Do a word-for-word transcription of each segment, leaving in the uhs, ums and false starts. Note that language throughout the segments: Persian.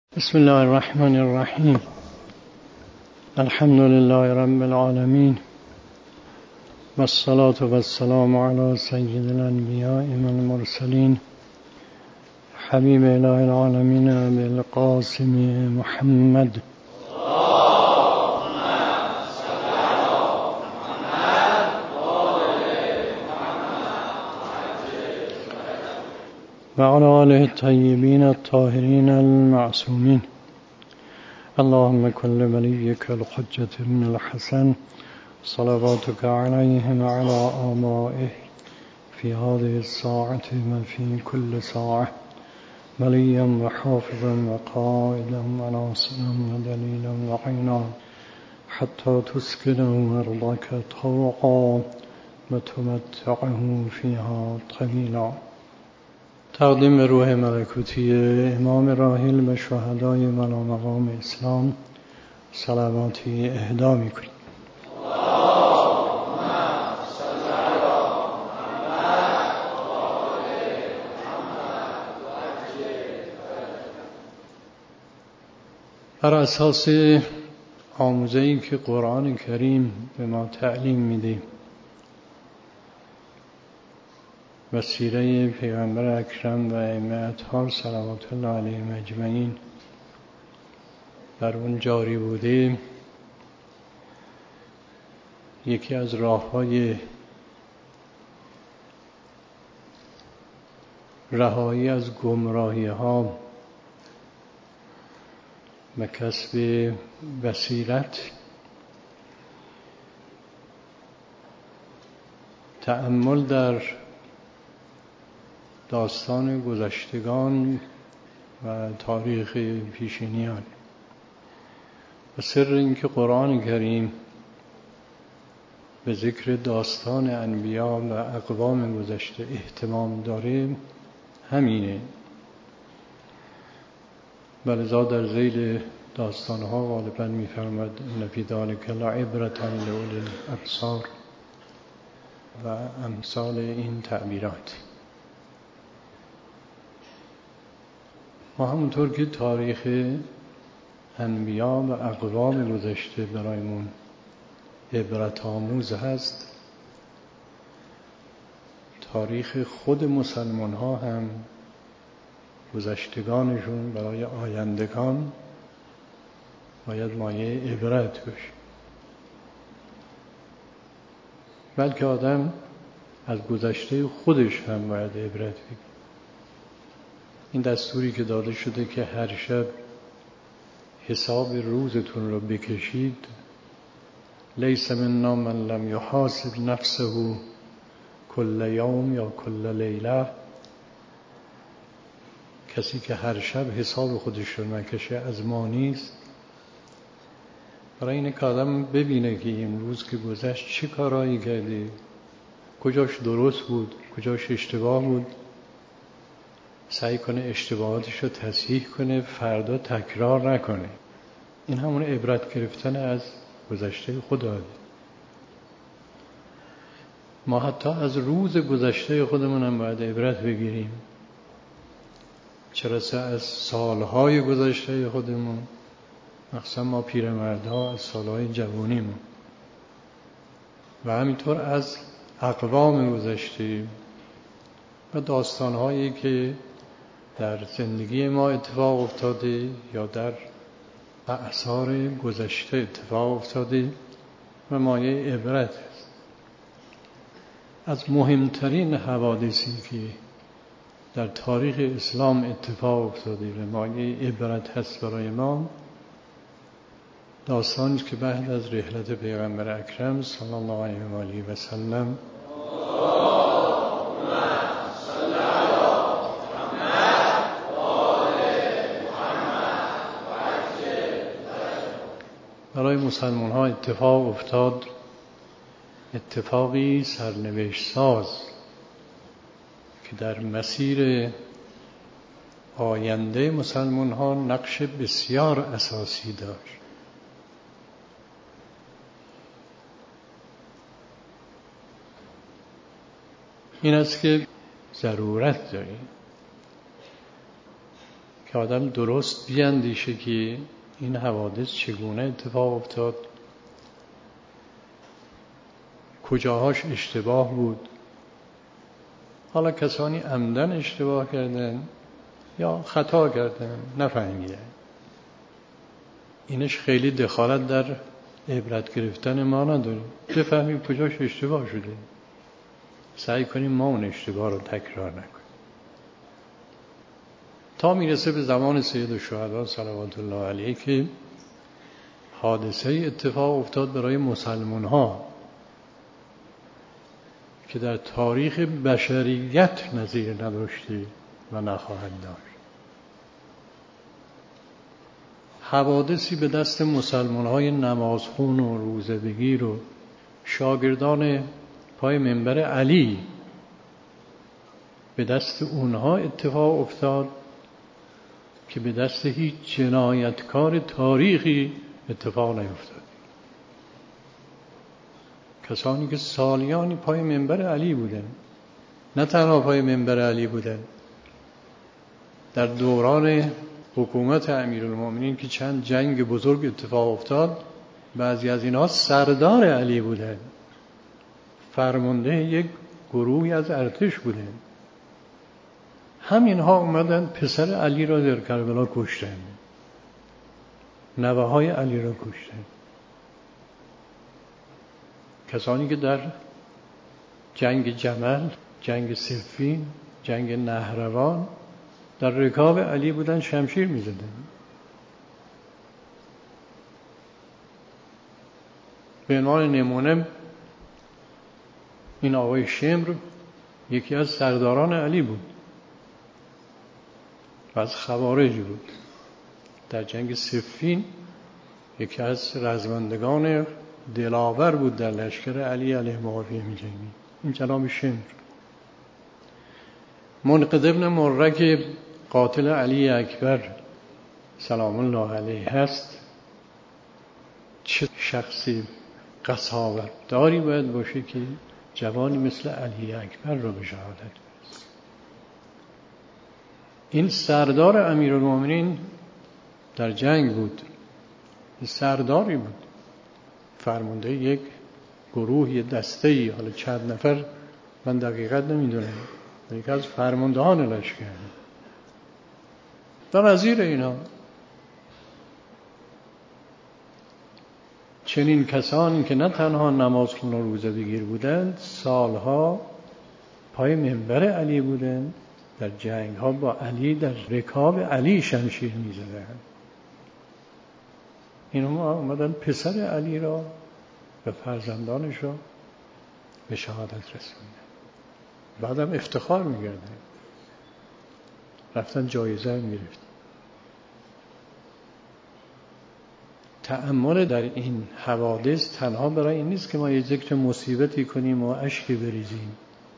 بسم الله الرحمن الرحیم. الحمد لله رب العالمین و الصلاة و السلام علی سید الانبیاء والمرسلین حبیب اله العالمین بالقاسم محمد و علی آله الطیبین الطاهرین المعصومین. اللهم كل وليك الحجة بن الحسن صلواتك عليه وعلى آبائه في هذه الساعة وفي كل ساعة وليا وحافظا وقائدا وناصرا ودليلا وعينا حتى تسكنه أرضك طوعا وتمتعه فيها طويلا. تقدیم به روح ملکوتی امام راحل و شهدای والا مقام اسلام صلواتی اهدا می‌کنیم. بر اساس آموزه‌ای که قرآن کریم به ما تعلیم میده و سیره پیغمبر اکرم و ائمه اطهار صلوات الله علیهم اجمعین بر اون جاری بوده، یکی از راه‌های رهایی از گمراهی‌ها و کسب بصیرت تأمل در داستان گذشتگان و تاریخ پیشینیان و سر اینکه قرآن کریم به ذکر داستان انبیا و اقوام گذشته اهتمام داره همینه. ولذا در ذیل داستانها غالبا می‌فرماد ان فی ذلک لعبرة لأولی الابصار و امثال این تعبیرات. ما همونطور که تاریخ انبیا و اقوام گذشته برایمون عبرت آموز هست، تاریخ خود مسلمان ها هم گذشتگانشون برای آیندگان باید مایه عبرت باشه. بلکه آدم از گذشته خودش هم باید عبرت بگیره. این دستوری که داده شده که هر شب حساب روزتون رو بکشید، لیس منا من لم یحاسب نفسه کل یوم یا کل لیله، کسی که هر شب حساب خودش رو نکشه از ما نیست. برای اینه که آدم ببینه که این روز که گذشت چه کارایی کرده، کجاش درست بود، کجاش اشتباه بود، سعی کنه اشتباهاتش رو تصحیح کنه، فردا تکرار نکنه. این همون عبرت گرفتن از گذشته خدا. ما حتی از روز گذشته خودمون هم باید عبرت بگیریم، چرا از سالهای گذشته خودمون، مخصوصا ما پیرمردها از سالهای جوانیمون، و همینطور از اقوام گذشته و داستانهایی که در زندگی ما اتفاق افتاده یا در اعصار گذشته اتفاق افتاده و مایه عبرت است. از مهمترین حوادثی که در تاریخ اسلام اتفاق افتاده و مایه عبرت هست برای ما، داستانی که بعد از رحلت پیغمبر اکرم صلی الله علیه و آله و سلم برای مسلمان ها اتفاق افتاد، اتفاقی سرنوشت ساز که در مسیر آینده مسلمان ها نقش بسیار اساسی داشت. این است که ضرورت داریم که آدم درست بیندیشه که این حوادث چگونه اتفاق افتاد، کجاهاش اشتباه بود. حالا کسانی عمدن اشتباه کردن یا خطا کردن، نفهمیدن، اینش خیلی دخالت در عبرت گرفتن ما نداره. بفهمیم کجاش اشتباه شده، سعی کنیم ما اون اشتباه رو تکرار نکنیم تا میرسه به زمان سید الشهدا صلوات الله علیه که حادثه اتفاق افتاد برای مسلمان ها که در تاریخ بشریت نظیر نداشته و نخواهد داشت. حوادثی به دست مسلمان های نمازخون و روزه بگیر و شاگردان پای منبر علی به دست اونها اتفاق افتاد که به دست هیچ جنایتکار تاریخی اتفاق نیفتاد. کسانی که سالیانی پای منبر علی بودن، نه تنها پای منبر علی بودن، در دوران حکومت امیرالمومنین که چند جنگ بزرگ اتفاق افتاد، بعضی از اینها سردار علی بودن، فرمانده یک گروهی از ارتش بودن. همینها اومدن پسر علی را در کربلا کشتن، نوه های علی را کشتن. کسانی که در جنگ جمل، جنگ صفین، جنگ نهروان در رکاب علی بودن، شمشیر می زدن. به عنوان نمونه این آقای شمر یکی از سرداران علی بود و از خوارج بود. در جنگ صفین یکی از رزمندگان دلاور بود در لشکر علی علیه معاویه می جنگید. این جناب شمر. منقذ ابن مره که قاتل علی اکبر سلام الله علیه هست، چه شخصی قساوت داری باید باشه که جوانی مثل علی اکبر را به شهادت برسه. این سردار امیرالمومنین در جنگ بود، سرداری بود، فرمانده یک گروه، یک دسته‌ای، حالا چند نفر من دقیقاً نمیدونم، یکی از فرماندهان لشکر و نظیر اینا. چنین کسانی که نه تنها نمازخوان و روزه بگیر بودند، سالها پای منبر علی بودند، در جنگ ها با علی در رکاب علی شمشیر می زدند. اینها اومدن پسر علی را و فرزندانش را به شهادت رسوندن. بعدم افتخار می کردن، رفتن جایزه می گرفتن. تأمل در این حوادث تنها برای این نیست که ما یه ذکر مصیبتی کنیم و اشکی بریزیم.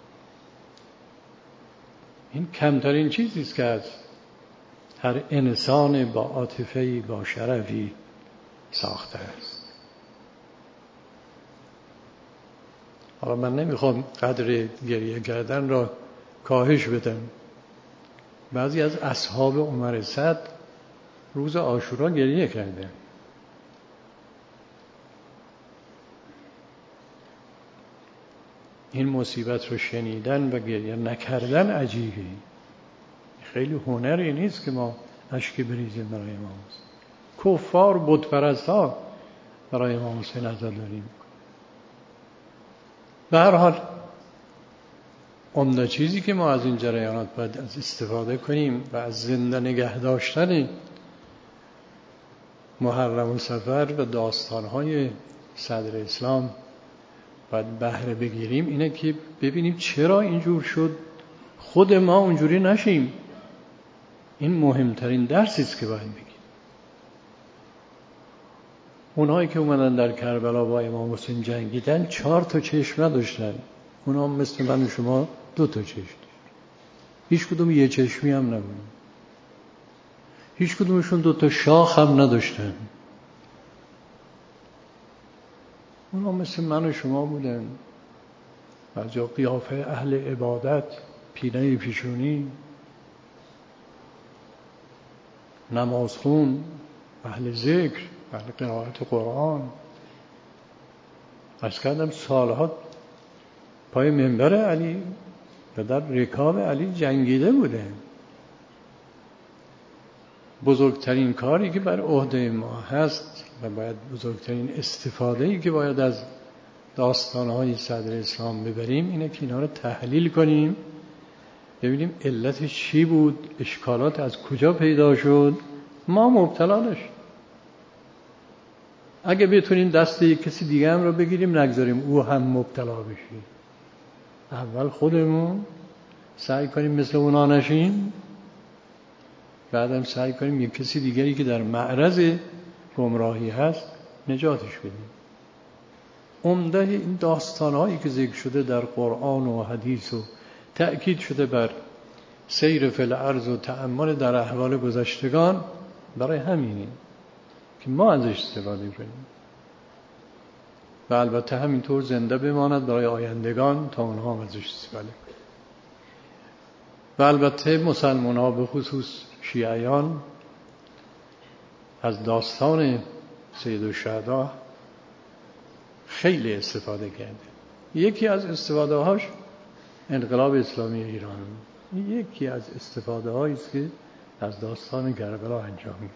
این کمترین چیزی است که از هر انسان با عاطفه‌ای، با شرفی ساخته است. حالا من نمیخوام قدر گریه کردن را کاهش بدم. بعضی از اصحاب عمر صد روز عاشورا گریه کردن. این مصیبت رو شنیدن و گریه نکردن عجیبه. خیلی هنری نیست که ما اشک بریزیم برای امام حسین. کفار بت پرستا برای امام حسین عزاداری. به هر حال عمده چیزی که ما از این جریانات باید از استفاده کنیم و از زنده نگه داشتن محرم و صفر و داستانهای صدر اسلام باید بهره بگیریم، اینه که ببینیم چرا اینجور شد، خود ما اونجوری نشیم. این مهمترین درسی است که باید بگیریم. اونایی که اومدن در کربلا با امام حسین جنگیدن چهار تا چشم نداشتن، اونا مثل من و شما دو تا چشم داشتن. هیچ کدوم یه چشمی هم نبودن، هیچ کدومشون دو تا شاخ هم نداشتن. اونا مثل من و شما بودن، از جا قیافه اهل عبادت، پینه پیشونی. نمازخون، اهل ذکر، اهل قرائت قرآن. عرض کردم سالها پای منبر علی و در رکاب علی جنگیده بوده. بزرگترین کاری که بر عهده ما هست و باید بزرگترین استفاده‌ای که باید از داستان‌های صدر اسلام ببریم اینه که اینا رو تحلیل کنیم، ببینیم علتش چی بود، اشکالات از کجا پیدا شد، ما مبتلا نشیم. اگه بتونیم دست یک کسی دیگه هم رو بگیریم نگذاریم او هم مبتلا بشه. اول خودمون سعی کنیم مثل اونا نشیم، بعدم سعی کنیم یک کسی دیگری که در معرض گمراهی هست نجاتش بدیم. عمده این داستان‌هایی که ذکر شده در قرآن و حدیث و تأکید شده بر سیر فی الارض و تأمل در احوال گذشتگان برای همینه که ما ازش استفاده کنیم و البته همینطور زنده بماند برای آیندگان تا اونها هم ازش استفاده کنیم. و البته مسلمان ها به خصوص شیعیان از داستان سید الشهدا خیلی استفاده کرده. یکی از استفاده هاش انقلاب اسلامی ایران، یکی از استفاده هایی است که از داستان کربلا انجام میده.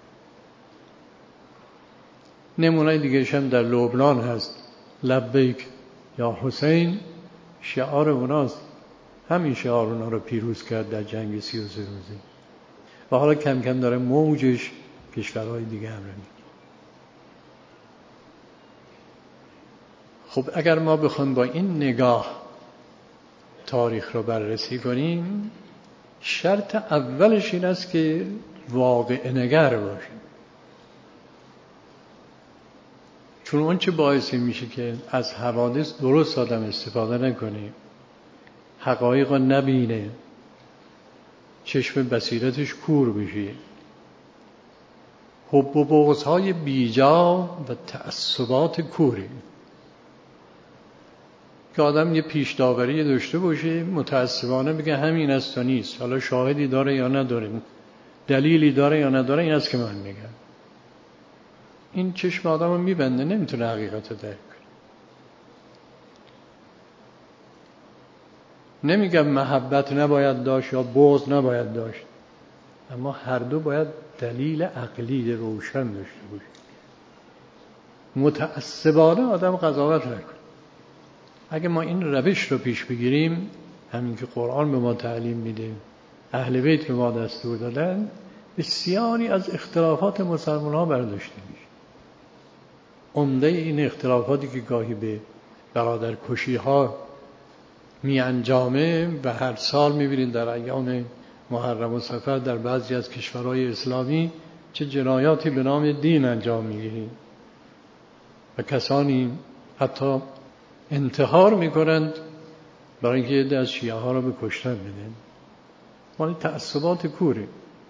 نمونه دیگه‌ش هم در لبنان هست، لبیک یا حسین، شعار اوناست. همین شعار اونا رو پیروز کرد در جنگ سی و سه روزه و حالا کم کم داره موجش کشورهای دیگه هم رو میگیره. خب اگر ما بخوایم با این نگاه تاریخ رو بررسی کنیم، شرط اولش این است که واقع نگر باشیم. چون اون چه باعثی میشه که از حوادث درست آدم استفاده نکنه، حقایق رو نبینه، چشم بصیرتش کور بشه، حب و بغض‌های بیجا و تعصبات کوری که آدم یه پیش داوری داشته باشه، متعصبانه بگه همین است تا نیست، حالا شاهدی داره یا نداره، دلیلی داره یا نداره، این است که من میگم. این چشم آدم رو میبنده، نمیتونه حقیقت رو درک کنه. نمیگم محبت نباید داشت یا بغض نباید داشت، اما هر دو باید دلیل عقلی روشن داشته باشه. متعصبانه آدم قضاوت نکنه. اگه ما این روش رو پیش بگیریم، همین که قرآن به ما تعلیم میده، اهل بیت به ما دستور دادن، بسیاری از اختلافات مسلمان ها برداشته میشه. عمده این اختلافاتی که گاهی به برادرکشی ها می انجامه و هر سال میبینید در ایام محرم و صفر در بعضی از کشورهای اسلامی چه جنایاتی به نام دین انجام میگیرید و کسانی حتی انتحار میکنند برای اینکه یه از شیعه ها را به کشتن بدن. مال تعصبات کوره.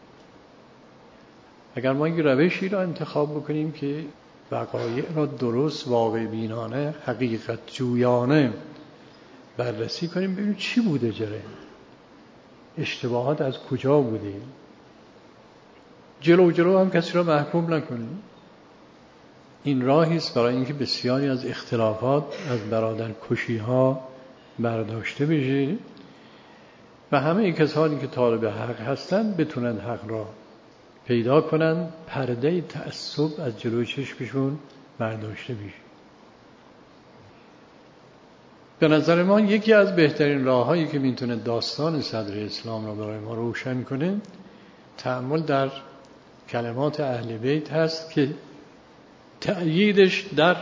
اگر ما این روشی را انتخاب بکنیم که وقایع را درست، واقع بینانه، حقیقت جویانه بررسی کنیم، ببینیم چی بوده جره، اشتباهات از کجا بوده، جلو جلو هم کسی را محکوم نکنیم. این راهی است برای اینکه بسیاری از اختلافات از برادرکشی ها برداشته بشه و همه کسانی که طالب حق هستند بتونن حق را پیدا کنن، پرده تعصب از جلوی چشمشون برداشته بشه. به نظر ما یکی از بهترین راه‌هایی که میتونه داستان صدر اسلام را برای ما روشن کنه، تأمل در کلمات اهل بیت هست که تأییدش در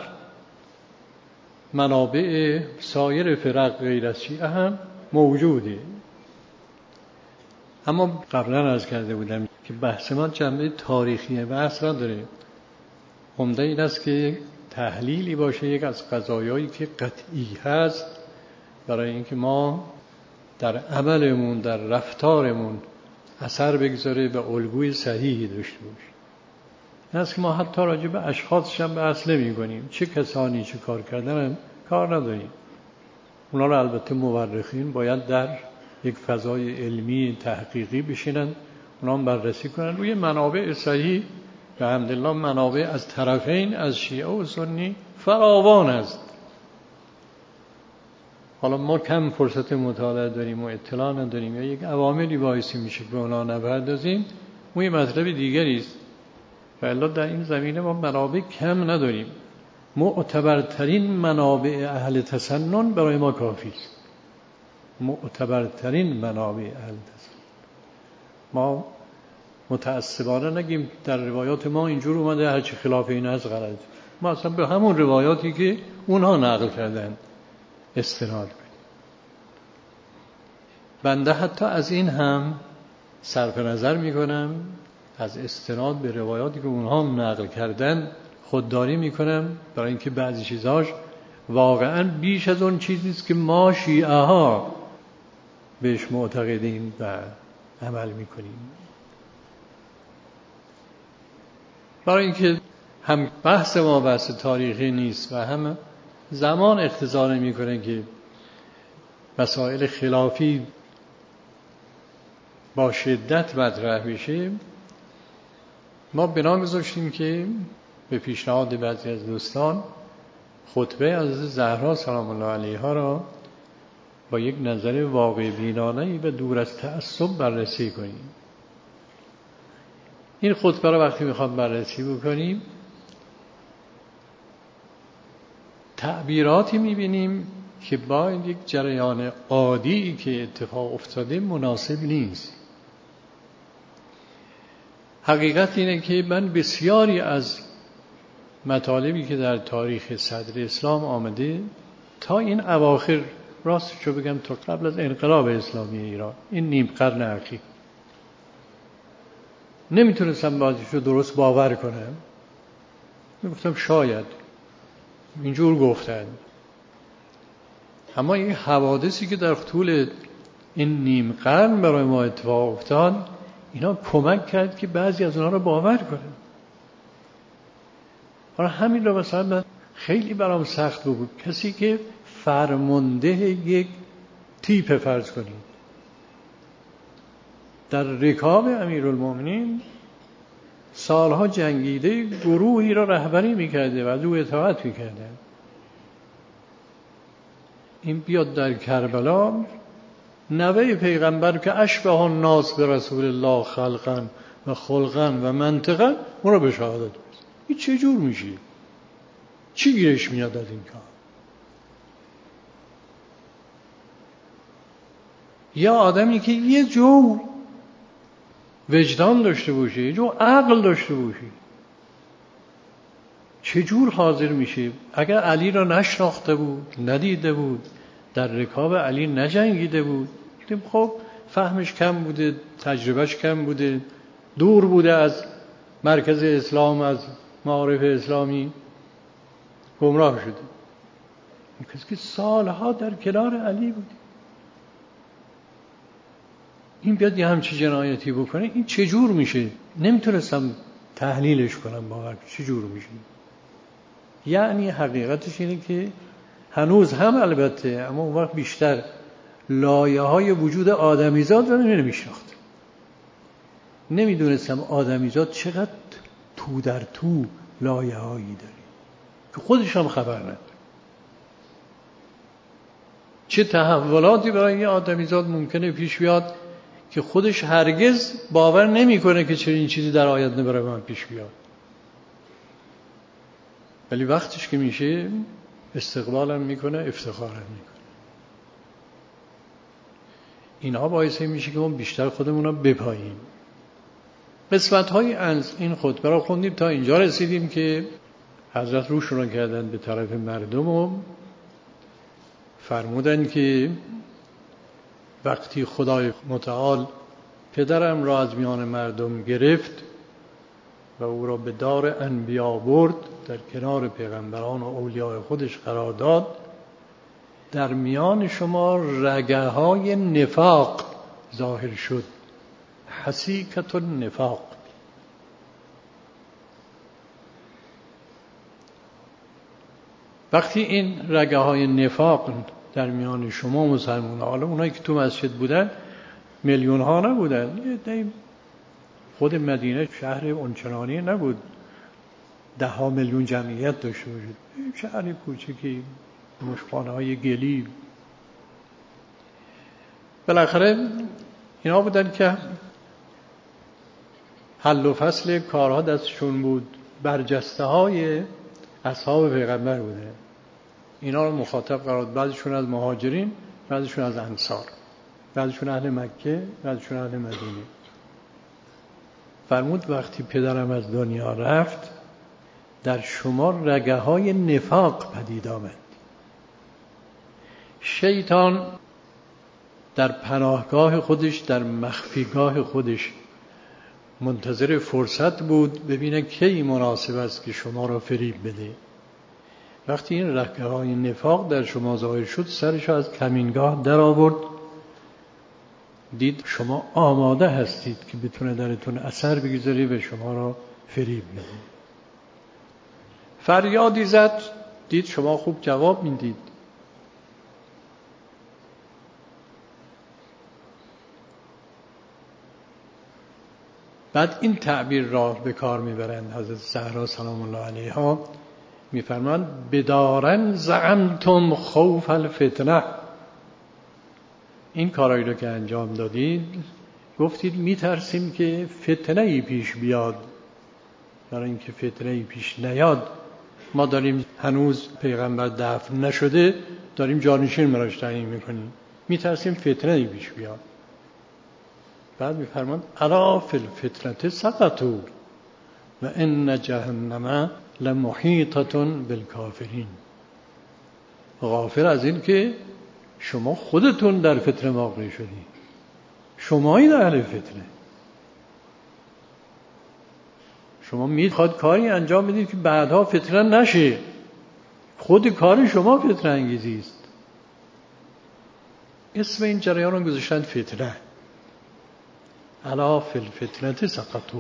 منابع سایر فرق غیر از شیعه هم موجوده. اما قبلا عرض کرده بودم که بحث ما جنبه تاریخی بحث را داره. عمده این است که تحلیلی باشه یک از قضایایی که قطعی هست، برای اینکه ما در عملمون، در رفتارمون اثر بگذاره و الگوی صحیحی داشته باشه. این است که ما حتی راجع به اشخاصش هم بحث نمی کنیم، چه کسانی چه کار کردن هم کار نداریم. اونا رو البته مورخین باید در یک فضای علمی تحقیقی بشینن، اونا هم بررسی کنن روی منابع صحیح. به حمدالله منابع از طرفین، از شیعه و سنی فراوان است. حالا ما کم فرصت مطالعه داریم و اطلاع نداریم یا یک عواملی باعثی میشه که اونا نپردازیم، اون یه مطلب دیگری است. فعلا در این زمینه ما منابع کم نداریم. معتبرترین منابع اهل تسنن برای ما کافی است. معتبرترین منابع اهل تسنن. ما متعصبانه نگیم در روایات ما اینجور اومده هرچی خلاف این از غلط. ما اصلا به همون روایاتی که اونها نقل کردن استناد کنیم. بنده حتی از این هم صرف نظر میکنم، از استناد به روایاتی که اونها نقل کردن خودداری میکنم، برای اینکه بعضی چیزاش واقعا بیش از اون چیزی است که ما شیعه ها بهش معتقدیم و عمل میکنیم. برای اینکه هم بحث ما بحث تاریخی نیست و هم زمان اقتضا نمیکنه که مسائل خلافی با شدت مطرح بشه، ما بنا گذاشتیم که به پیشنهاد بعضی از دوستان خطبه از زهرا سلام الله علیها را با یک نظر واقع بینانه‌ای و دور از تعصب بررسی کنیم. این خطبه را وقتی میخوام بررسی بکنیم تعبیراتی میبینیم که با یک جریان عادی که اتفاق افتاده مناسب نیست. حقیقت اینه که من بسیاری از مطالبی که در تاریخ صدر اسلام آمده تا این اواخر، راستشو بگم تا قبل از انقلاب اسلامی ایران، این نیم قرن اخیر، نمیتونستم بازیشو درست باور کنم. میگفتم شاید اینجور گفتن. اما این حوادثی که در طول این نیم قرن برای ما اتفاق افتاد، اینا کمک کرد که بعضی از اونها رو باور کنم. حالا همین رو مثلا خیلی برام سخت بود کسی که فرمانده یک تیپ فرض کنید در رکاب امیرالمومنین سالها جنگیده، گروهی را رهبری میکرده و از او اطاعت میکرده، این بیاد در کربلا نوه پیغمبر که اشبه الناس به رسول الله خلقا و خلقا و منطقا اون را به شهادت برسه. این چه جور میشه؟ چی گیرش میاد از این کار؟ یا آدمی که یه جو وجدان داشته باشه، یه جو عقل داشته باشه، چجور حاضر میشه؟ اگر علی را نشناخته بود، ندیده بود، در رکاب علی نجنگیده بود، خب فهمش کم بوده، تجربهش کم بوده، دور بوده از مرکز اسلام، از معارف اسلامی، گمراه شده. کسی که سالها در کنار علی بوده، این بیاد یه همچی جنایتی بکنه، این چجور میشه؟ نمیتونستم تحلیلش کنم باور چجور میشه. یعنی حقیقتش اینه که هنوز هم البته، اما اون وقت بیشتر لایه های وجود آدمیزاد رو نمیشناخت. نمیدونستم آدمیزاد چقدر تو در تو لایه هایی داره که خودش هم خبر نداره. چه تحولاتی برای یه آدمیزاد ممکنه پیش بیاد که خودش هرگز باور نمیکنه که چنین چیزی در آینده برای من پیش بیاد، ولی وقتش که میشه استقبالم میکنه، افتخارم میکنه. اینها باعث میشه که ما بیشتر خودمون رو بپاییم. قسمت‌های از این خطبه را خوندیم تا اینجا رسیدیم که حضرت روشون رو کردن به طرف مردم و فرمودن که وقتی خدای متعال پدرم را از میان مردم گرفت و او را به دار انبیا برد، در کنار پیغمبران و اولیاء خودش قرار داد، در میان شما رگه های نفاق ظاهر شد، حسیکت النفاق. وقتی این رگه های نفاق در میان شما مسلمان ها، حالا اونایی که تو مسجد بودن میلیون ها نبودن، خود مدینه شهر اونچنانی نبود ده ها میلیون جمعیت داشته باشد، شهر کوچکی مشخانه‌های گلی. بالاخره اینا بودن که حل و فصل کارها دستشون بود، برجسته های اصحاب پیغمبر بوده. اینا رو مخاطب قرار داد، بعضیشون از مهاجرین، بعضیشون از انصار، بعضیشون اهل مکه، بعضیشون اهل مدینه. فرمود وقتی پدرم از دنیا رفت در شما رگه های نفاق پدید آمد. شیطان در پناهگاه خودش، در مخفیگاه خودش منتظر فرصت بود ببینه کی مناسب است که شما را فریب بده. وقتی این رگه های نفاق در شما ظاهر شد، سرش از کمینگاه در آورد، دید شما آماده هستید که بتونه درتون اثر بگذاری و شما را فریب بده. فریادی زد، دید شما خوب جواب میدید. بعد این تعبیر را به کار میبرند حضرت زهرا سلام الله علیها، میفرمایند بدارن زعمتم خوف الفتنه. این کارایی رو که انجام دادید گفتید میترسیم که فتنه ای پیش بیاد. برای اینکه فتنه ای پیش نیاد ما داریم هنوز پیغمبر دفن نشده داریم جانشین براش تعیین میکنیم، میترسیم فتنه ای پیش بیاد. بعد میفرماند الا فی الفتنه سقطوا و ان جهنم لمحیطه بالکافرین. غافل از این که شما خودتون در فتنه واقع شدی، شمایی در اهل فتنه. شما میخواد کاری انجام بدید که بعدها فتنه نشه، خود کار شما فتنه انگیزی است. اسم این جریان رو گذاشتن فتنه. الا فی الفتنه سقطوا.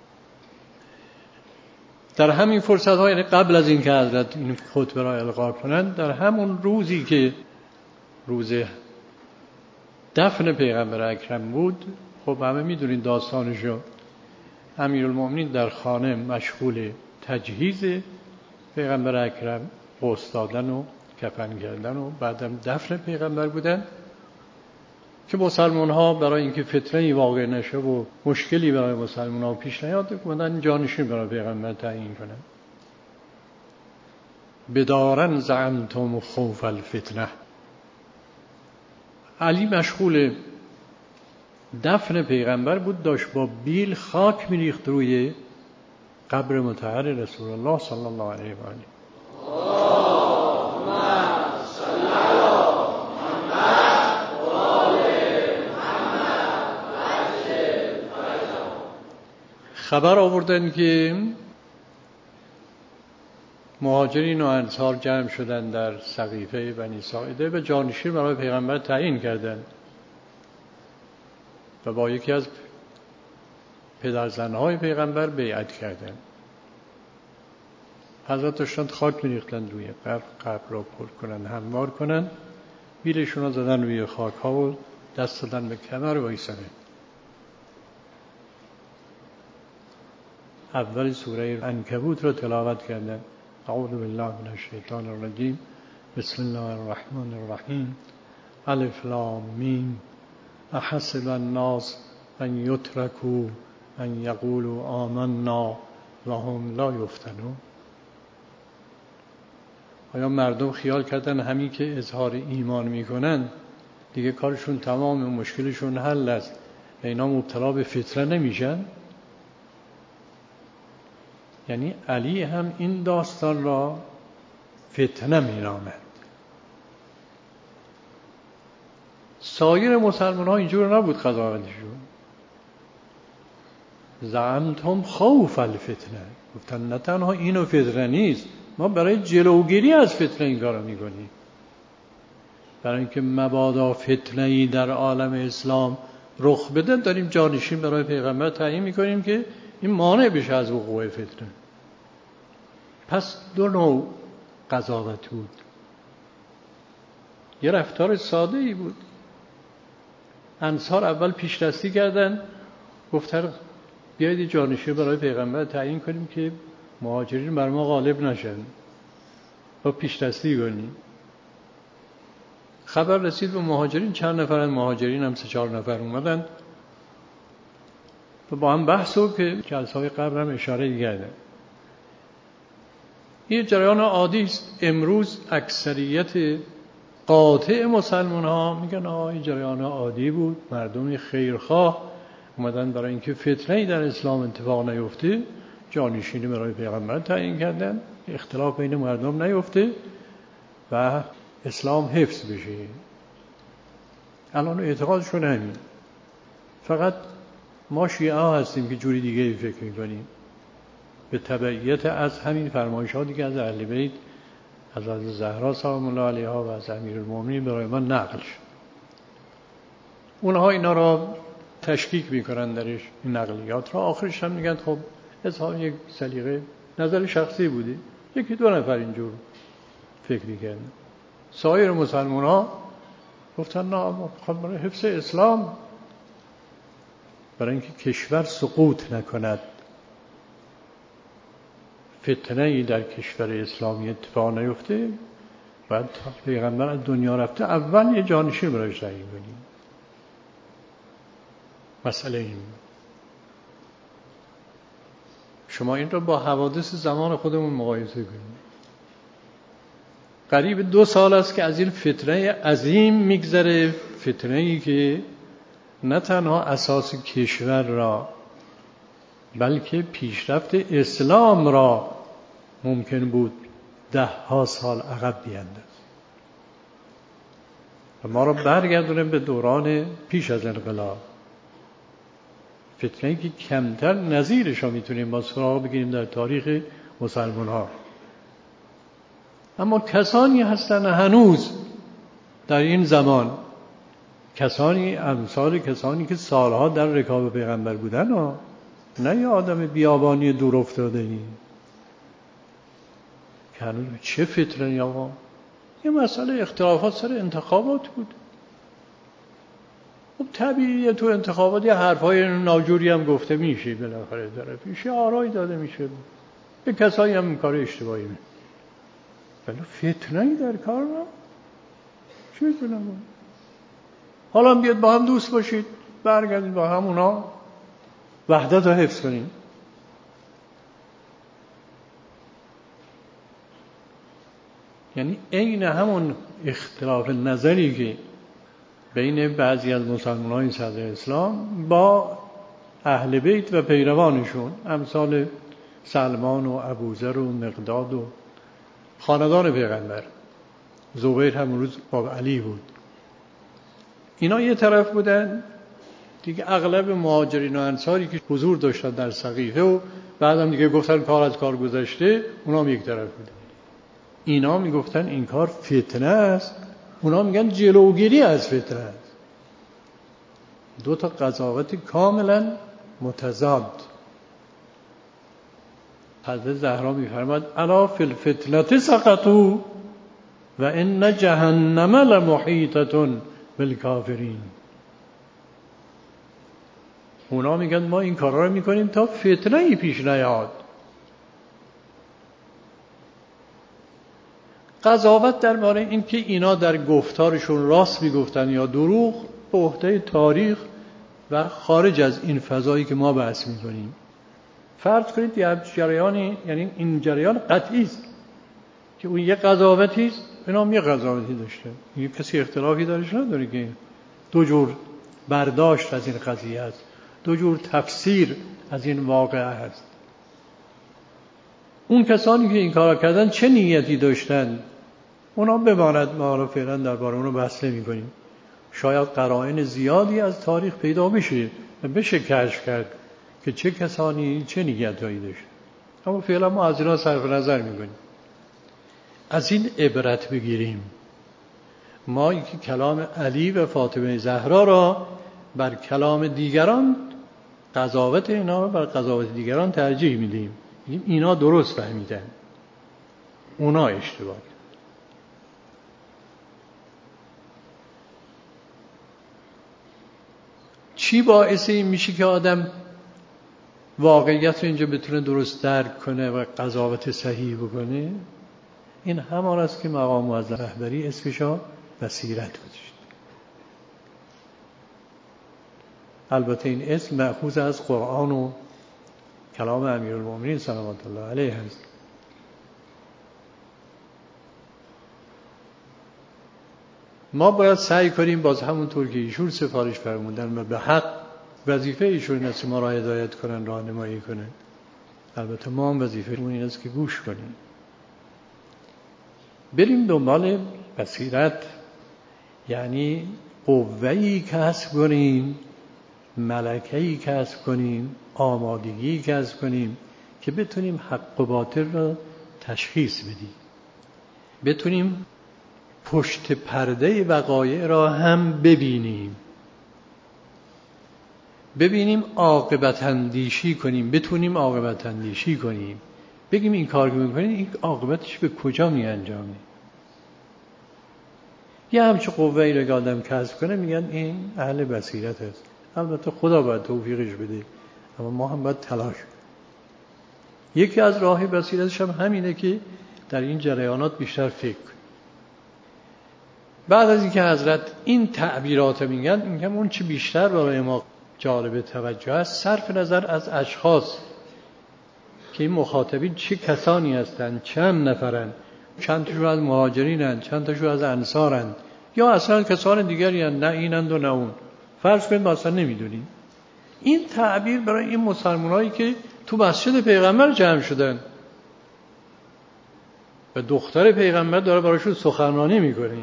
در همین فرصت ها، یعنی قبل از این که حضرت این خطبه را القا کنند، در همون روزی که روز دفن پیغمبر اکرم بود، خب همه میدونید داستانشو، امیرالمومنین در خانه مشغول تجهیز پیغمبر اکرم، غسل دادن و کفن کردن و بعدم دفن پیغمبر بودن که مسلمان ها برای اینکه فتنه‌ای واقع نشه و مشکلی برای مسلمان ها پیش نیاد بودن جانشین برای پیغمبر تعیین کنن. بدارن زعمتم خوف الفتنه. علی مشغول دفن پیغمبر بود، داشت با بیل خاک میریخت روی قبر مطهر رسول الله صلی الله علیه و آله. خبر آوردن که مهاجرین و انصار جمع شدن در سقیفه بنی ساعده و جانشین برای پیغمبر تعیین کردند و با یکی از پدرزنهای پیغمبر بیعت کردند. حضرت داشتند خاک میریختند روی قبر، قبر را پر کنن، هموار کنن، بیلشون را زدن روی خاک ها و دست دادن به کمر و ایستادن. اول سوره عنکبوت را تلاوت کردند. اعوذ بالله من الشیطان الرجیم بسم الله الرحمن الرحیم الف لام میم احسب الناس ان یترکوا ان یقولوا آمنا وهم لا یفتنون. آیا مردم خیال کردن همین که اظهار ایمان میکنن دیگه کارشون تمام و مشکلشون حل است و اینا مبتلا به فتنه نمیشن؟ یعنی علی هم این داستان را فتنه مینامد. سایر مسلمان ها اینجور نبود قضاوتشون. زعمتم خوف الفتنه، گفتن نه تنها اینو فتنه نیست، ما برای جلوگیری از فتنه این کارو میکنیم، برای اینکه مبادا فتنه‌ای در عالم اسلام رخ بده داریم جانشین برای پیغمبر تعیین میکنیم که این مانع بشه از وقوع فتنه. پس دو نوع قضاوت بود. یه رفتار ساده ای بود. انصار اول پیش دستی کردن، گفتن بیایید جانشین برای پیغمبر تعیین کنیم که مهاجرین بر ما غالب نشن و پیش دستی کنیم. خبر رسید به مهاجرین، چند نفرن مهاجرین هم سه چهار نفر اومدن و با هم بحثو که جلسه‌های قبل هم اشاره کرده. این جریان عادی است. امروز اکثریت قاطع مسلمان ها میگن آه این جریان عادی بود، مردم خیرخواه اومدن برای اینکه فتنه‌ای در اسلام اتفاق نیفته جانشینی برای پیغمبر تعیین کردن، اختلاف بین مردم نیفته و اسلام حفظ بشه. الان اعتقادشون همین. فقط ما شیعه ها هستیم که جوری دیگه فکر میکنیم، به تبعیت از همین فرمایشاتی که از اهل بیت، از حضرت زهرا سلام الله علیها و از امیرالمومنین برای ما نقل شد. اونها اینا را تشکیک میکنن درش، این نقلیات را. آخرش هم میگن خب اظهار یک سلیقه، نظر شخصی بوده، یکی دو نفر اینجور فکری کردن. سایر مسلمان ها گفتن نه، خب برای حفظ اسلام، برای اینکه کشور سقوط نکند، فتنه‌ای در کشور اسلامی اتفاق نیفته، بعد تا پیغمبر از دنیا رفته اول یه جانشین برایش تعیین کنیم. مسئله این. شما این رو با حوادث زمان خودمون مقایسه کنید. قریب دو سال است که از این فتنه عظیم میگذره، فتنه‌ای که نه تنها اساس کشور را بلکه پیشرفت اسلام را ممکن بود ده ها سال عقب بیاندازه و ما را برگردونه به دوران پیش از انقلاب. فتنه‌ای که کمتر نظیرش را میتونیم با سراغ بگیریم در تاریخ مسلمان ها. اما کسانی هستن هنوز در این زمان، کسانی امثال کسانی که سالها در رکاب پیغمبر بودن ها، نه یه آدم بیابانی دور افتاده ای که هنوز چه فتنه‌ای آقا. یه مسئله اختلافات سر انتخابات بود. خب طبیعیه تو انتخابات یه حرفای ناجوری هم گفته میشه، بالاخره طرفی شعارهایی داده میشه، به کسایی هم این کار اشتباهی میشه، ولی فتنه‌ای در کار نه. چی کنم؟ حالا بیاد با هم دوست باشید، برگردید با هم اونا وحدت رو حفظ کنیم. یعنی عین همون اختلاف نظری که بین بعضی از مسلمانان صدر اسلام با اهل بیت و پیروانشون، امثال سلمان و ابوذر و مقداد و خاندان پیغمبر، زبیر هم روز با علی بود، اینا یه طرف بودن دیگه. اغلب مهاجرین و انصاری که حضور داشتن در سقیفه و بعدم دیگه گفتن کار از کار گذشته، اونا هم یک طرف بودن. اینا میگفتن این کار فتنه است، اونا میگن جلوگیری از فتنه است. دو تا قضاوت کاملا متضاد. حضرت زهرا میفرماد الا فی الفتنه سقطوا و ان جهنم لمحیطه بالکافرین. اونا میگن ما این کارا رو میکنیم تا فتنه ای پیش نیاد. قضاوت درباره این که اینا در گفتارشون راست میگفتن یا دروغ به عهده تاریخ و خارج از این فضایی که ما بحث میکنیم. فرض کنید یه جریانی، یعنی این جریان قطعی است که اون یه قضاوتی است، اینا هم یه قضاوتی داشته، یه کسی اختلافی درش نداره که دو جور برداشت از این قضیه است، دو جور تفسیر از این واقعه است. اون کسانی که این کار کردن چه نیتی داشتن اونا بماند، ما رو فعلا درباره اونو بحث نمی‌کنیم. شاید قرائن زیادی از تاریخ پیدا بشه و بشه کشف کرد که چه کسانی چه نیتایی داشتن، اما فعلا ما از اینا صرف نظر می‌کنیم. از این عبرت بگیریم. ما که کلام علی و فاطمه زهرا را بر کلام دیگران، قضاوت اینا را بر قضاوت دیگران ترجیح میدیم. اینا درست فهمیدن، اونا اشتباه. چی باعث این میشه که آدم واقعیت رو اینجا بتونه درست درک کنه و قضاوت صحیح بکنه، این همان است که مقام معظم رهبری اسمشا بصیرت گذاشت. البته این اسم مأخوذ از قرآن و کلام امیرالمومنین صلوات الله علیه هست. ما باید سعی کنیم باز همونطور که ایشون سفارش فرمودن و به حق وظیفه ایشون است ما را هدایت کنن، راهنمایی کنن. البته ما هم وظیفه‌مون این است که گوش کنیم. بریم دنبال بصیرت، یعنی قوه‌ای کسب کنیم، ملکه‌ای کسب کنیم، آمادگی کسب کنیم که بتونیم حق و باطل را تشخیص بدیم، بتونیم پشت پرده وقایع را هم ببینیم، ببینیم عاقبت اندیشی کنیم، بتونیم عاقبت اندیشی کنیم، بگیم این کار که می‌کنیم این عاقبتش به کجا می‌انجامه. یه همچه قوه‌ای را که آدم کسب کنه میگن این اهل بصیرت است. البته خدا باید توفیقش بده، اما ما هم باید تلاش کنیم. یکی از راه بصیرتش هم همینه که در این جریانات بیشتر فکر کنیم. بعد از اینکه حضرت این تعبیرات میگن، میگم اون چی بیشتر برای ما جالب توجه است، صرف نظر از اشخاص که این مخاطبین چه کسانی هستند، چند نفرند، چند تاشون از مهاجرینند، چند تاشون از انصارند، یا اصلا کسان دیگری هستند، نه اینند و نه اون، فرض کنید ما اصلا نمیدونیم. این تعبیر برای این مسلمانایی که تو مسجد پیغمبر جمع شدن و دختر پیغمبر داره براشون سخنرانی میکنه،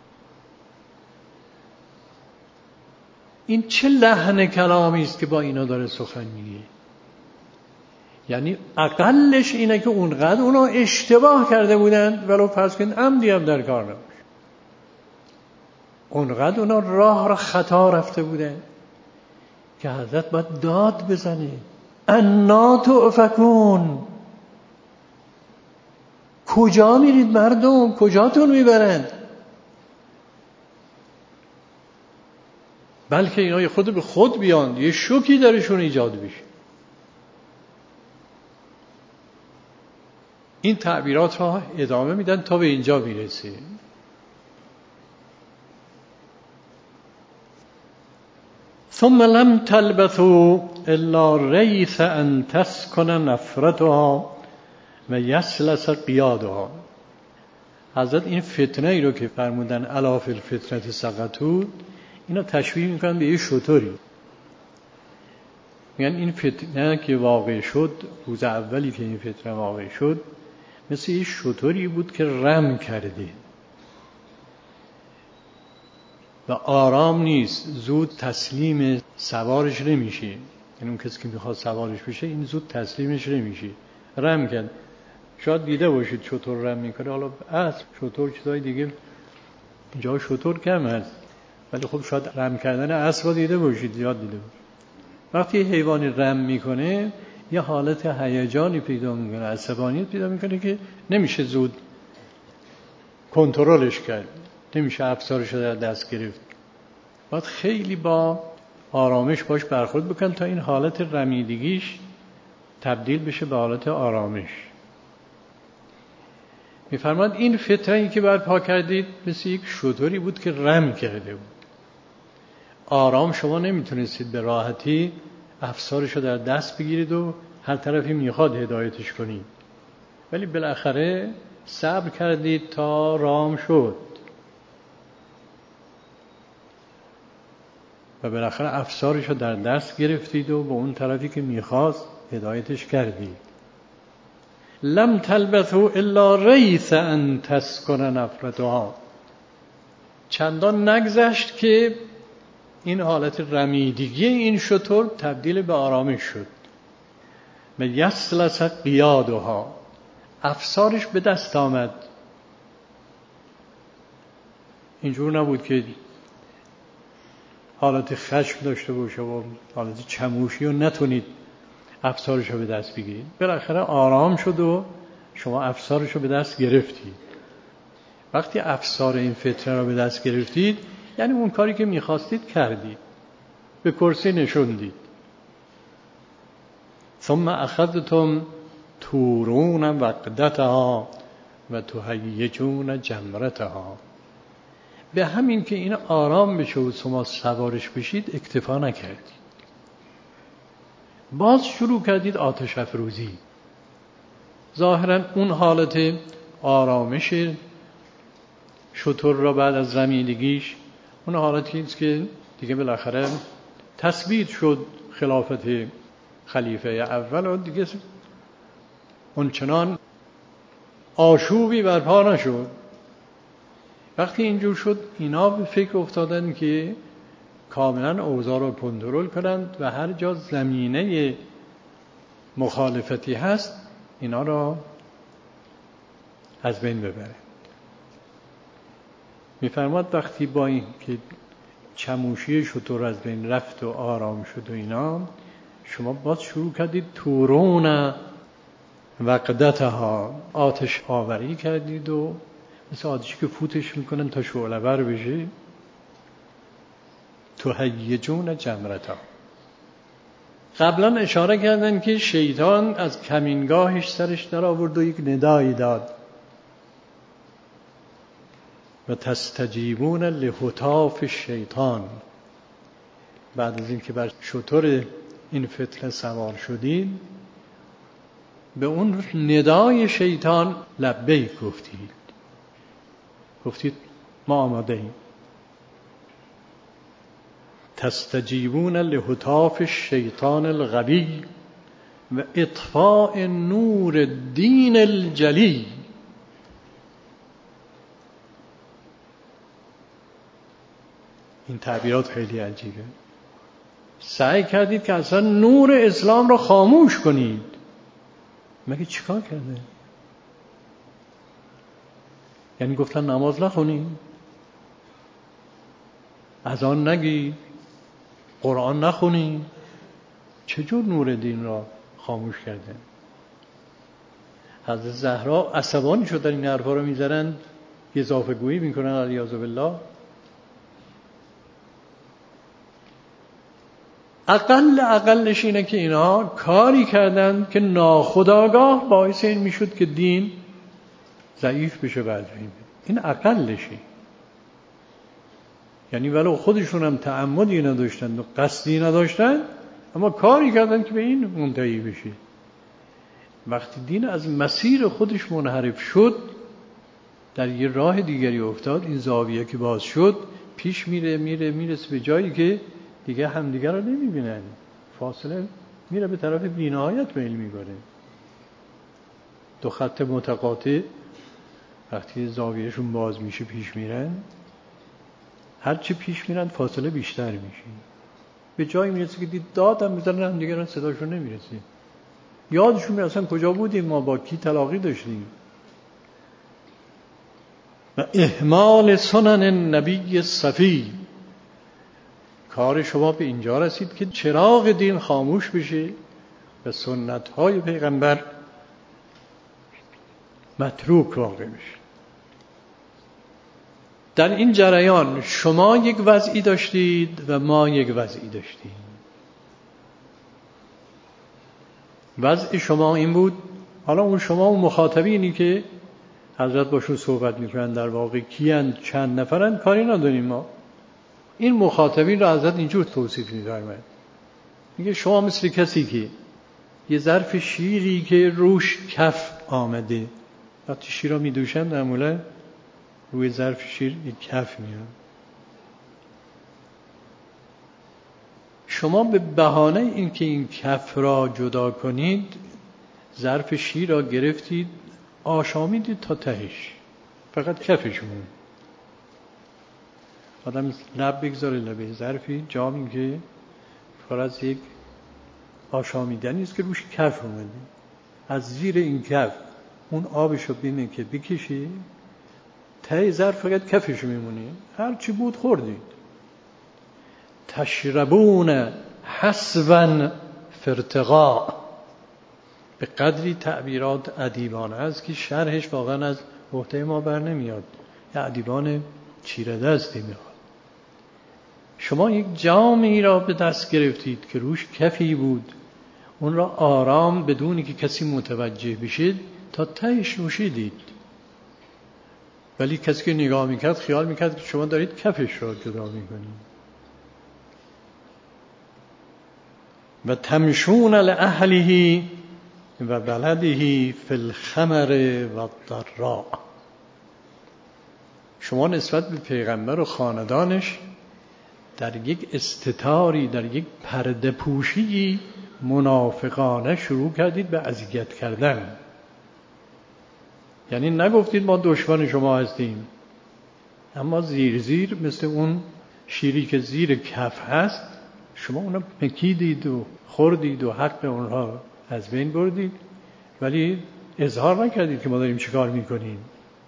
این چه لحن کلامی است که با اینا داره سخن میگه. یعنی اقلش اینه که اونقدر اونا اشتباه کرده بودن، ولو فرض کنید عمدی هم در کار نباشه، اونقدر اونا راه را خطا رفته بودن که حضرت باید داد بزنه انا تؤفکون، کجا میرید مردم، کجاتون میبرند؟ بلکه اینا خود به خود بیان، یه شوکی درشون ایجاد بشه. این تعبیرات را ادامه میدن تا به اینجا میرسه. ثم لم تلبثوا الا ریث ان تسکن نفرتها و یسلس قیادها. حضرت این فتنه ای رو که فرمودن الا فی الفتنه سقطوا، اینا تشبیه میکنن به یه شتری. میگن این فتنه که واقع شد، روز اولی که این فتنه واقع شد، مثل یه شتری بود که رم کرده و آرام نیست، زود تسلیم سوارش نمیشه. یعنی اون کسی که میخواد سوارش بشه این زود تسلیمش نمیشه، رم کرد. شاید دیده باشید شتر رم میکنه، حالا اسب، شتر، چیزای دیگه جای شتر کم هست، ولی خب شاید رم کردن اسب دیده باشید، یاد دیده باشید. وقتی حیوانی رم میکنه یه حالت هیجانی پیدا میکنه، عصبانیت پیدا میکنه که نمیشه زود کنترلش کرد، نمیشه افسارش رو در دست گرفت. باید خیلی با آرامش باش برخورد بکن تا این حالت رمیدگیش تبدیل بشه به حالت آرامش. میفرماد این فتنه‌ای که برپا کردید مثل یک شتری بود که رم کرده بود. آرام شما نمیتونستید به راحتی افسارش رو در دست بگیرید و هر طرفی میخواد هدایتش کنید، ولی بالاخره صبر کردید تا رام شد و بالاخره افسارش رو در دست گرفتید و به اون طرفی که میخواست هدایتش کردید. لم تلبثوا الا ریث ان تسکن نفرتها. چندان نگذشت که این حالت رمیدگی این شتر تبدیل به آرامش شد. و یسلس قیادها، افسارش به دست آمد. اینجور نبود که حالت خشم داشته باشه و حالت چموشی و نتونید افسارش رو به دست بگیرید. بالاخره آرام شد و شما افسارش رو به دست گرفتید. وقتی افسار این فتنه رو به دست گرفتید یعنی اون کاری که میخواستید کردید، به کرسی نشوندید. ثم اخذتم تورون وقدتها و تهیجون جمرتها. به همین که این آرام بشه و شما سوارش بشید اکتفا نکردید، باز شروع کردید آتش افروزی. ظاهرا اون حالت آرامش شتر را بعد از زمینگیش، اون حالتی است که دیگه بالاخره تثبیت شد خلافت خلیفه اول و دیگه اون چنان آشوبی برپا نشد. وقتی اینجور شد اینا به فکر افتادن که کاملا اوضاع رو کنترل کنند و هر جا زمینه مخالفتی هست اینا را از بین ببرند. میفرماد وقتی با این که چموشی شتر از بین رفت و آرام شد و اینا، شما باز شروع کردید تورون وقدتها، آتش آوری کردید و مثل آتشی که فوتش میکنن تا شعله ور بشه. تهیجون جمرتها. قبلا اشاره کردن که شیطان از کمینگاهش سرش در آورد و یک ندایی داد و تستجیبون لهتاف الشیطان. بعد از اینکه بر شتر این فتنه سوار شدید به اون ندای شیطان لبیک گفتید، گفتید ما آماده ایم. تستجیبون لهتاف الشیطان الغوی و اطفاء نور الدین الجلی. این تعبیرات خیلی عجیبه. سعی کردید که اصلا نور اسلام را خاموش کنید. مگه چیکار کرده؟ یعنی گفتن نماز نخونید، اذان نگید، قرآن نخونید. چجور نور دین را خاموش کرده؟ حضرت زهرا عصبانی شدن این حرفا رو میزنن، اضافه گویی میکنن علیاذ بالله. اقل اقلش اینه که اینا کاری کردن که ناخودآگاه باعث این میشد که دین ضعیف بشه. بعد این اقلشی، یعنی ولو خودشون هم تعمدی نداشتن و قصدی نداشتن، اما کاری کردن که به این منتهی بشه. وقتی دین از مسیر خودش منحرف شد، در یه راه دیگری افتاد، این زاویه که باز شد، پیش میره میره میرسه به جایی که دیگه همدیگه رو نمیبینن، فاصله میره به طرف بی‌نهایت میل میبره. دو خط متقاطع وقتی زاویهشون باز میشه پیش میرن، هرچی پیش میرن فاصله بیشتر میشه، به جایی میرسه که دید دادم میزنن هم دیگه صداشون نمیرسه، یادشون میره اصلا کجا بودیم، ما با کی تلاقی داشتیم. و اهمال سنن النبی صفی. کار شما به اینجا رسید که چراغ دین خاموش بشه و سنت های پیغمبر متروک واقع بشه. در این جریان شما یک وضعی داشتید و ما یک وضعی داشتیم. وضع شما این بود، حالا اون شما اون مخاطبینی که حضرت باشون صحبت میکنن در واقع کیان، چند نفرن، کاری نداریم ما. این مخاطبین رو حضرت اینجور توصیف می‌فرماید، میگه شما مثل کسی که یه ظرف شیری که روش کف آمده، وقتی شیر رو میدوشن معمولا روی ظرف شیر یک کف میاد. شما به بهانه اینکه این کف را جدا کنید، ظرف شیر را گرفتید آشامیدید تا تهش، فقط کفش موند. آدم لب بگذاره لبه ظرفی جامی که پر از یک آشامیدنی است که روش کف اومده، از زیر این کف اون آبشو بینه که بکشی ته ظرف فقط کفش میمونه، هر چی بود خوردید. تشربون حسوا فرتقاء. به قدری تعبیرات ادیبانه است که شرحش واقعا از عهده ما بر نمیاد، یا ادیبان چیره دستی میخواد. شما یک جامی را به دست گرفتید که روش کفی بود، اون را آرام بدونی که کسی متوجه بشید تا تهش نوشیدید. ولی کسی که نگاه میکرد خیال میکرد که شما دارید کفش را جدا میکنید. و تمشون لأهله و بلده فی الخمر و الضراء. شما نسبت به پیغمبر و خاندانش در یک استتاری، در یک پرده پوشی منافقانه شروع کردید به اذیت کردن. یعنی نگفتید ما دشمن شما هستیم، اما زیر زیر مثل اون شیری که زیر کف هست شما اونا مکیدید و خوردید و حق اونها از بین بردید، ولی اظهار نکردید که ما داریم چیکار میکنیم.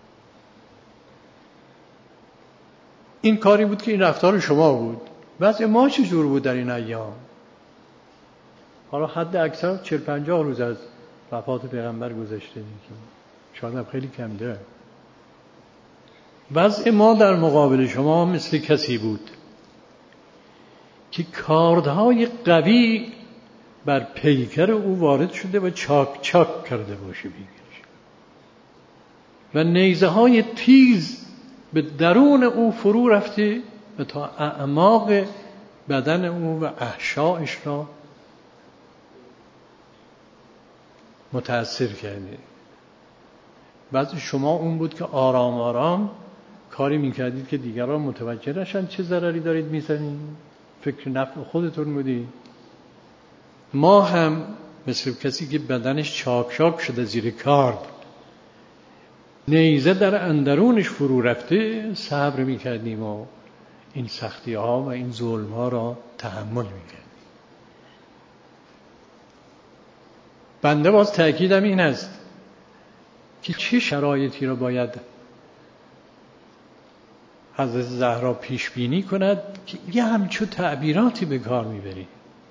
این کاری بود که این رفتار شما بود. وضع ما چجور بود در این ایام؟ حالا حد اکثر چهل پنجاه روز از وفات پیغمبر گذشته، شاید هم خیلی کم ده. وضع ما در مقابل شما مثل کسی بود که کاردهای قوی بر پیکر او وارد شده و چاک چاک کرده باشه بگیرش و نیزه های تیز به درون او فرو رفته و تا اعماق بدن او و احشایش را متأثر کرده. بعضی شما اون بود که آرام آرام کاری میکردید که دیگران متوجه نشن چه ضرری دارید میزنید، فکر نفع خودتون بودید. ما هم مثل کسی که بدنش چاک چاک شده زیر کار، نیزه در اندرونش فرو رفته، صبر میکردیم و این سختی ها و این ظلم ها را تحمل میکردیم. بنده باز تأکیدم این است که چه شرایطی را باید حضرت زهرا پیش بینی کند که یه همچون تعبیراتی به کار میبری.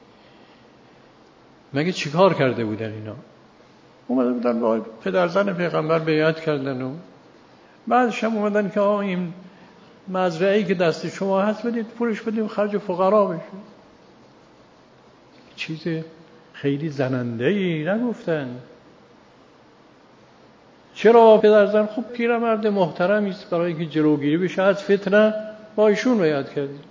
مگه چی کار کرده بودن اینا؟ اومده بودن با پدرزن پیغمبر بیعت کردن و بعدش هم اومدن که آه این مزرعه‌ای که دست شما هست بدید پولش بدیم خرج فقرا بشه. چیز خیلی زننده‌ای نگفتن. چرا پدرزن خوب پیرمرد محترمی است، برای که جلوگیری بشه از فتنه با ایشون بیعت کردیم.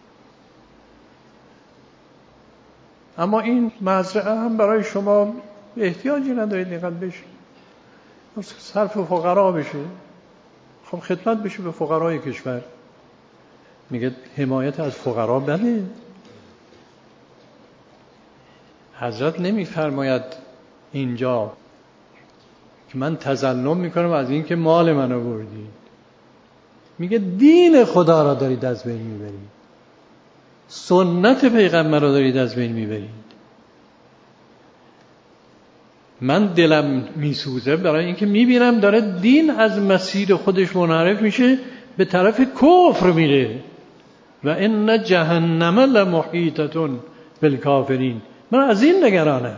اما این مزرعه هم برای شما احتیاجی ندارید اینقدر بشه، صرف فقرا بشه، خب خدمت بشه به فقرای کشور. میگه حمایت از فقرا بده. حضرت نمیفرماید اینجا که من تظلم میکنم از این که مال منو بردید. میگه دین خدا را دارید از بین میبرید، سنت پیغمبر را دارید از بین میبرید. من دلم میسوزه برای اینکه میبینم داره دین از مسیر خودش منحرف میشه، به طرف کفر میره. و ان جهنم لمحیطة بالکافرین. من از این نگرانم.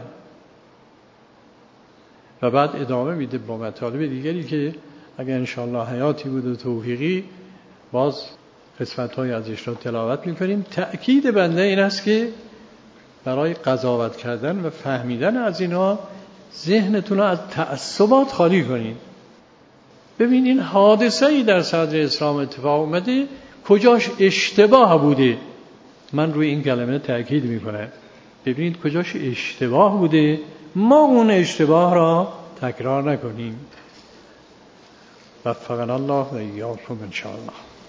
و بعد ادامه میده با مطالب دیگری که اگر انشاءالله حیاتی بود و توفیقی باز قسمت‌های ازش را تلاوت میکنیم. تأکید بنده این است که برای قضاوت کردن و فهمیدن از اینها ذهنتون رو از تعصبات خالی کنید. ببین این حادثه‌ای در صدر اسلام اتفاق اومده، کجاش اشتباه بوده. من روی این کلمه تأکید میکنم. ببینید کجاش اشتباه بوده، ما اون اشتباه را تکرار نکنیم. وفقنا الله و ایاکم ان شاء الله.